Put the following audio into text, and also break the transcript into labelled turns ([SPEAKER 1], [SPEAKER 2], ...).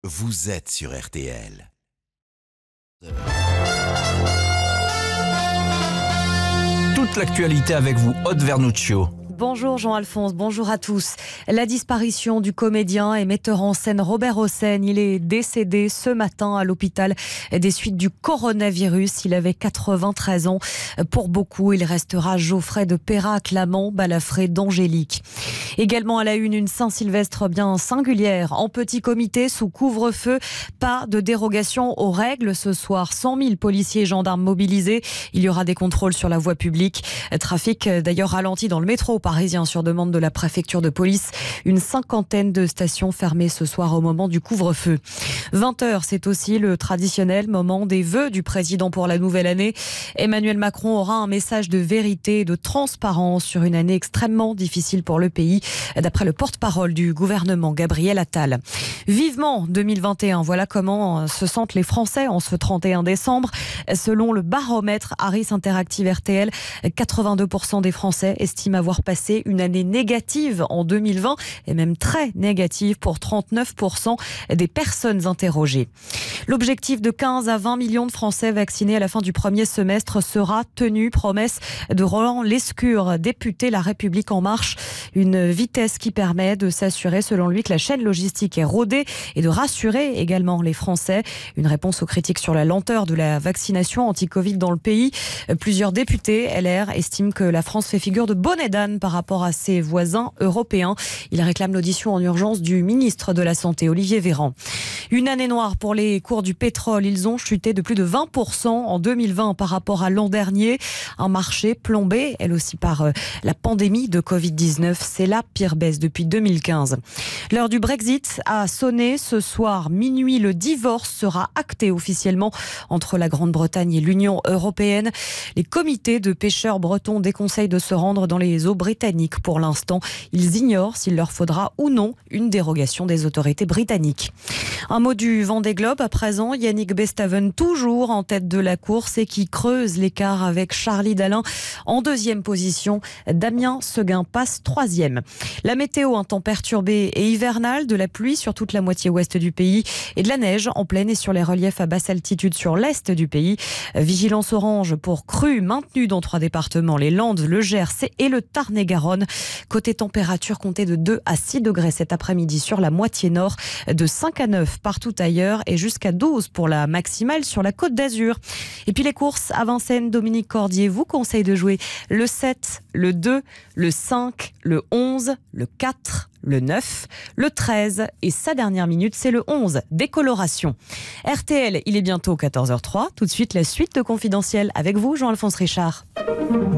[SPEAKER 1] vous êtes sur RTL.
[SPEAKER 2] Toute l'actualité avec vous, Aude Vernuccio.
[SPEAKER 3] Bonjour Jean-Alphonse, bonjour à tous. La disparition du comédien et metteur en scène Robert Hossein, il est décédé ce matin à l'hôpital des suites du coronavirus. Il avait 93 ans. Pour beaucoup, il restera Geoffrey de Perrat-Clamant, balafré d'Angélique. Également à la une Saint-Sylvestre bien singulière. En petit comité, sous couvre-feu, pas de dérogation aux règles. Ce soir, 100 000 policiers et gendarmes mobilisés. Il y aura des contrôles sur la voie publique. Trafic d'ailleurs ralenti dans le métro parisien sur demande de la préfecture de police. Une cinquantaine de stations fermées ce soir au moment du couvre-feu. 20h, c'est aussi le traditionnel moment des vœux du président pour la nouvelle année. Emmanuel Macron aura un message de vérité et de transparence sur une année extrêmement difficile pour le pays, d'après le porte-parole du gouvernement, Gabriel Attal. Vivement 2021, voilà comment se sentent les Français en ce 31 décembre. Selon le baromètre Harris Interactive RTL, 82% des Français estiment avoir passé une année négative en 2020 et même très négative pour 39% des personnes interrogées. L'objectif de 15 à 20 millions de Français vaccinés à la fin du premier semestre sera tenu, promesse de Roland Lescure, député La République En Marche. Une vitesse qui permet de s'assurer, selon lui, que la chaîne logistique est rodée et de rassurer également les Français. Une réponse aux critiques sur la lenteur de la vaccination anti-Covid dans le pays. Plusieurs députés LR estiment que la France fait figure de bonnet d'âne par rapport à ses voisins européens. Ils réclament l'audition en urgence du ministre de la Santé, Olivier Véran. Une année noire pour les cours du pétrole. Ils ont chuté de plus de 20% en 2020 par rapport à l'an dernier. Un marché plombé, elle aussi, par la pandémie de Covid-19. C'est la pire baisse depuis 2015. L'heure du Brexit a sonné. Ce soir, minuit, le divorce sera acté officiellement entre la Grande-Bretagne et l'Union européenne. Les comités de pêcheurs bretons déconseillent de se rendre dans les eaux britanniques pour l'instant. Ils ignorent s'il leur faudra ou non une dérogation des autorités britanniques. Un mot du Vendée Globe à présent. Yannick Bestaven toujours en tête de la course et qui creuse l'écart avec Charlie Dalin en deuxième position. Damien Seguin passe troisième. La météo, un temps perturbé et hivernal, de la pluie sur toute la moitié ouest du pays et de la neige en pleine et sur les reliefs à basse altitude sur l'est du pays. Vigilance orange pour crues maintenue dans 3 départements, les Landes, le Gers et le Tarn-et-Garonne. Côté température, comptez de 2 à 6 degrés cet après-midi sur la moitié nord, de 5 à 9 partout ailleurs et jusqu'à 12 pour la maximale sur la Côte d'Azur. Et puis les courses à Vincennes, Dominique Cordier vous conseille de jouer le 7, le 2, le 5, le 11, le 4, le 9, le 13 et sa dernière minute, c'est le 11, décoloration. RTL, il est bientôt 14h03. Tout de suite, la suite de Confidentiel avec vous, Jean-Alphonse Richard.